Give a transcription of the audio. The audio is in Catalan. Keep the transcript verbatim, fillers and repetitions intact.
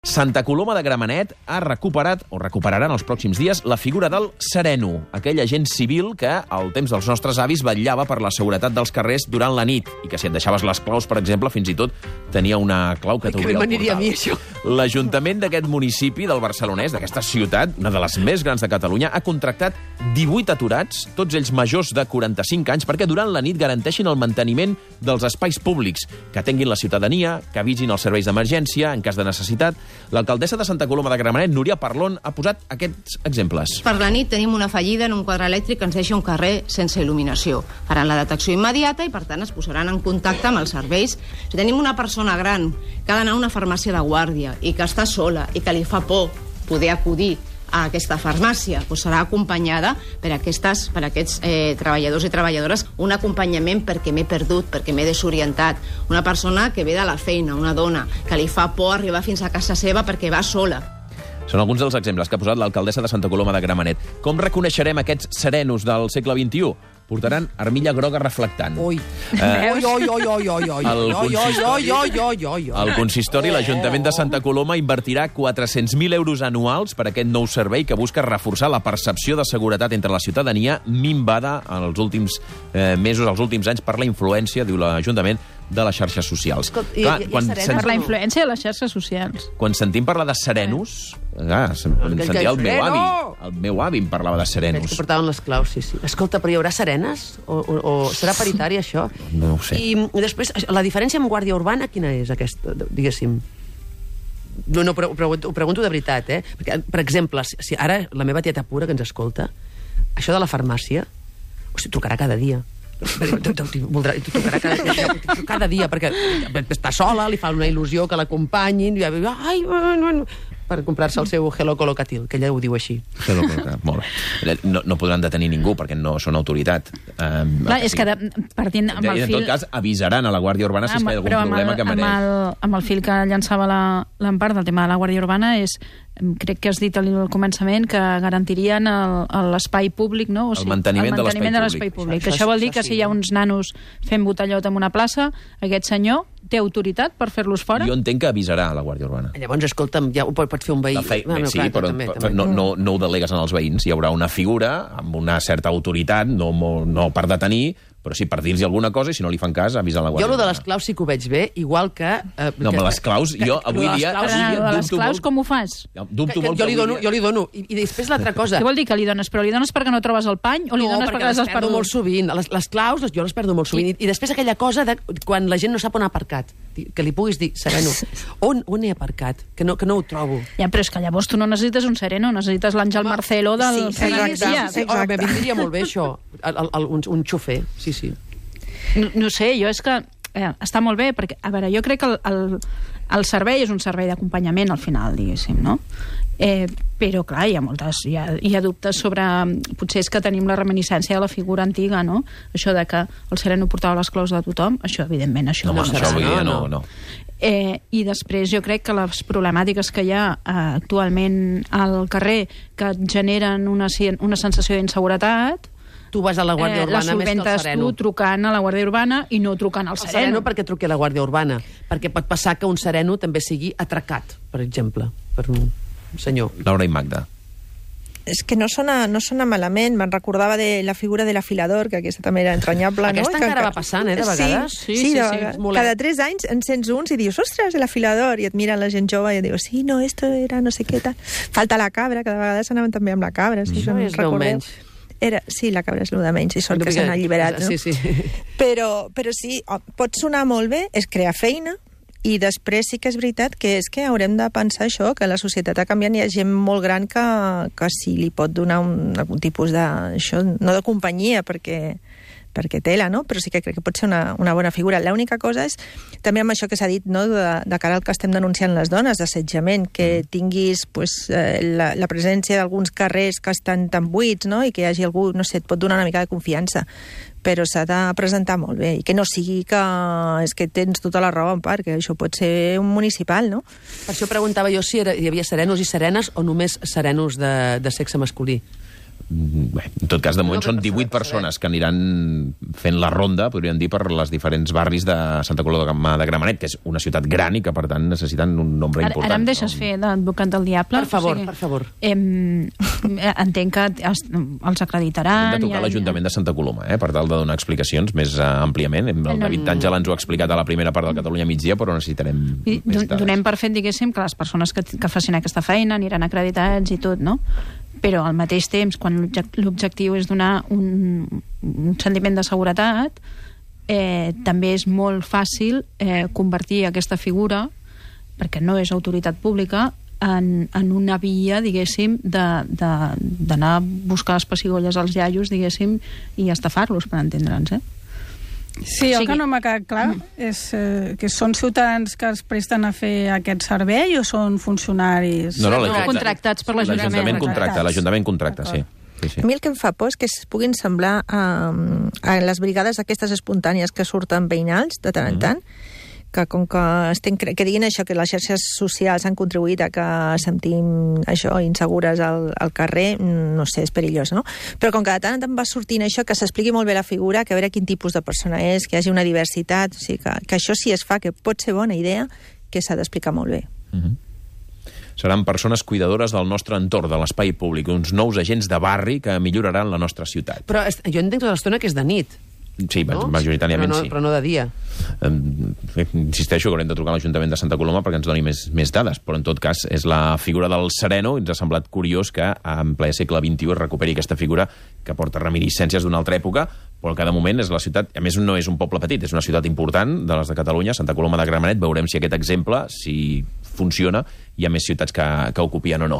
Santa Coloma de Gramenet ha recuperat, o recuperarà en els pròxims dies, la figura del sereno, aquell agent civil que, al temps dels nostres avis, vetllava per la seguretat dels carrers durant la nit, i que si et deixaves les claus, per exemple, fins i tot tenia una clau que t'obria el portal. A mi, això. L'Ajuntament d'aquest municipi del Barcelonès, d'aquesta ciutat, una de les més grans de Catalunya, ha contractat divuit aturats, tots ells majors de quaranta-cinc anys, perquè durant la nit garanteixin el manteniment dels espais públics, que atenguin la ciutadania, que avisin els serveis d'emergència en cas de necessitat. L'alcaldessa de Santa Coloma de Gramenet, Núria Parlon, ha posat aquests exemples. Per la nit tenim una fallida en un quadre elèctric que ens deixa un carrer sense il·luminació. Faran la detecció immediata i, per tant, es posaran en contacte amb els serveis. Si tenim una persona gran que ha d'anar a una farmàcia de guàrdia i que està sola i que li fa por poder acudir a aquesta farmàcia, doncs serà acompanyada per, aquestes, per aquests eh, treballadors i treballadores, un acompanyament perquè m'he perdut, perquè m'he desorientat, una persona que ve de la feina, una dona, que li fa por arribar fins a casa seva perquè va sola. Són alguns dels exemples que ha posat l'alcaldessa de Santa Coloma de Gramenet. Com reconeixerem aquests serenos del segle vint-i-u? Portaran armilla groga reflectant. Ui. Oi, oi, oi, oi, oi, oi, oi, oi, oi, oi. El consistori, l'Ajuntament de Santa Coloma, invertirà quatre-cents mil euros anuals per a aquest nou servei que busca reforçar la percepció de seguretat entre la ciutadania minvada en els últims eh, mesos, els últims anys, per la influència, diu l'Ajuntament, de les xarxes socials. Escolta, i, Clar, i, quan sent... Per la influència de les xarxes socials. Quan sentim parlar de serenos, ah, sentia el meu avi. El meu avi em parlava de serenos. Que portaven les claus, sí, sí. Escolta, però hi haurà serenes? O, o, o serà paritari, això? No ho sé. I després, la diferència amb Guàrdia Urbana, quina és, aquesta, diguéssim? No, no, però, però ho pregunto de veritat, eh? Perquè, per exemple, si ara la meva tieta pura que ens escolta, això de la farmàcia, o sigui, trucarà cada dia. Voldrà, trucarà cada, cada dia, perquè està sola, li fa una il·lusió que l'acompanyin, i ai, bueno, per comprar-se el seu Hello Colocatil, que ella ho diu així. Hello Colocatil, molt bé. No, no podran detenir ningú, perquè no són autoritat. Um, Clar, és que de, partint amb el fil... En tot cas, avisaran a la Guàrdia Urbana si és que hi ha algun problema que mereix. Amb el, amb el fil que llançava l'Empar del tema de la Guàrdia Urbana és... Crec que has dit al començament que garantirien l'espai públic, no? O sigui, el manteniment, el manteniment de l'espai públic. Això, això vol dir que si hi ha uns nanos fent botellot en una plaça, aquest senyor té autoritat per fer-los fora? Jo entenc que avisarà a la Guàrdia Urbana. Llavors, escolta'm, ja ho pot fer un veí. Fe... Bueno, sí, clar, però també, també. No, no, no ho delegues en els veïns. Hi haurà una figura amb una certa autoritat, no, no per detenir, però sí per dir-los alguna cosa, i si no li fan cas, avisa la Guàrdia. Jo, lo de les claus sí que ho veig bé, igual que... Eh, no, però les claus, jo avui dia... Però de les claus com ho fas? Dubto molt jo li dono, jo li dono. I, i després l'altra cosa... Què vol dir que li dones? Però li dones perquè no trobes el pany o li no, dones perquè, perquè les has perdut? molt sovint. Les, les claus, jo les perdo molt sovint. I, I després aquella cosa de quan la gent no sap on ha aparcat, que li puguis dir, sereno, on, on he aparcat? Que no, que no ho trobo. Ja, però és que llavors tu no necessites un sereno, necessites l'Àngel Marcelo del... Sí, exacte. Sí, sí, oh, me vindria molt bé això, el, el, el, un, un xofer, sí, sí. No, no sé, jo és que eh, està molt bé, perquè, a veure, jo crec que el, el, el servei és un servei d'acompanyament al final, diguéssim, no? Eh, però, clar, hi ha moltes... Hi ha, hi ha dubtes sobre... Potser és que tenim la reminiscència de la figura antiga, no? Això de que el sereno portava les claus de tothom, això, evidentment, això no. No, no, això avui dia no, no. Eh, I després jo crec que les problemàtiques que hi ha eh, actualment al carrer que generen una, una sensació d'inseguretat, tu vas a la Guàrdia Urbana eh, més que al sereno. Tu trucant a la Guàrdia Urbana i no trucant al sereno. El sereno perquè truqui a la Guàrdia Urbana, perquè pot passar que un sereno també sigui atracat, per exemple, per un senyor. Laura i Magda. És que no sona, no sona malament. Me'n recordava de la figura de l'afilador, que aquesta també era entranyable. Aquesta no? encara que, va passant, eh, de vegades? Sí, sí, sí, de sí, vegades. sí Cada tres anys en sents uns i dius, ostres, l'afilador, i et mira la gent jove i et diu, sí, no, esto era no sé què tal. Falta la cabra, que de vegades anaven també amb la cabra. Si això és veu menys. Era, sí, la cabra és el de menys, i sort que s'han alliberat, no? Sí, sí. Però, però sí, pot sonar molt bé, és crear feina, i després sí que és veritat que és que haurem de pensar això, que la societat ha canviat, hi ha gent molt gran que, que sí li pot donar un, algun tipus de... Això, no de companyia, perquè, perquè tela, no? Però sí que crec que pot ser una, una bona figura. L'única cosa és, també amb això que s'ha dit, no? de, de cara al que estem denunciant les dones, d'assetjament, que tinguis pues, eh, la, la presència d'alguns carrers que estan tan buits, no? I que hi hagi algú, no sé, et pot donar una mica de confiança, però s'ha de presentar molt bé, i que no sigui que és que tens tota la raó en part, que això pot ser un municipal, no? Per això preguntava jo si era, hi havia serenos i serenes o només serenos de, de sexe masculí. Bé, en tot cas, de moment són divuit persones que aniran fent la ronda, podríem dir, per les diferents barris de Santa Coloma de Gramenet, que és una ciutat gran i que, per tant, necessiten un nombre Ara, important. ara em deixes fer d'advocat del diable? Per favor, O sigui, per favor. Em, entenc que es- els acreditaran... Hem de trucar a l'Ajuntament de Santa Coloma, eh, per tal de donar explicacions més uh, àmpliament. El David Àngel ens ho ha explicat a la primera part del Catalunya migdia, però necessitarem I més don- dades. Donem per fet, diguéssim, que les persones que, que facin aquesta feina aniran acreditats i tot, no? Però al mateix temps, quan l'objec- l'objectiu és donar un, un sentiment de seguretat, eh, també és molt fàcil eh, convertir aquesta figura, perquè no és autoritat pública, en, en una via, diguéssim, de- de- d'anar a buscar les pessigolles als iaios, diguéssim, i estafar-los, per entendre'ns, eh? Sí, el O sigui- que no m'ha quedat clar és eh, que són ciutadans que es presten a fer aquest servei o són funcionaris? No, no, No, l'Ajuntament- contractats per l'Ajuntament. L'Ajuntament contracta, l'Ajuntament contracta, sí. sí, sí. A mi el que em fa por és que es puguin semblar a, a les brigades aquestes espontànies que surten veïnals de tant en tant, que com que, estem, cre- que diguin això, que les xarxes socials han contribuït a que sentim això insegures al, al carrer, no sé, és perillós, no? Però com que de tant en tant va sortint això, que s'expliqui molt bé la figura, que a veure quin tipus de persona és, que hi hagi una diversitat, o sigui, que, que això sí es fa, que pot ser bona idea, que s'ha d'explicar molt bé. Mhm. Seran persones cuidadores del nostre entorn, de l'espai públic, uns nous agents de barri que milloraran la nostra ciutat. Però est- jo entenc tota l'estona que és de nit, Sí, no? majoritàriament però no, sí. Però no de dia. Um, insisteixo que haurem de trucar a l'Ajuntament de Santa Coloma perquè ens doni més, més dades, però en tot cas és la figura del sereno i ens ha semblat curiós que en ple segle vint-i-u es recuperi aquesta figura que porta reminiscències d'una altra època, però que de moment és la ciutat, a més no és un poble petit, és una ciutat important de les de Catalunya, Santa Coloma de Gramenet. Veurem si aquest exemple, si funciona, hi ha més ciutats que, que ocupien o no.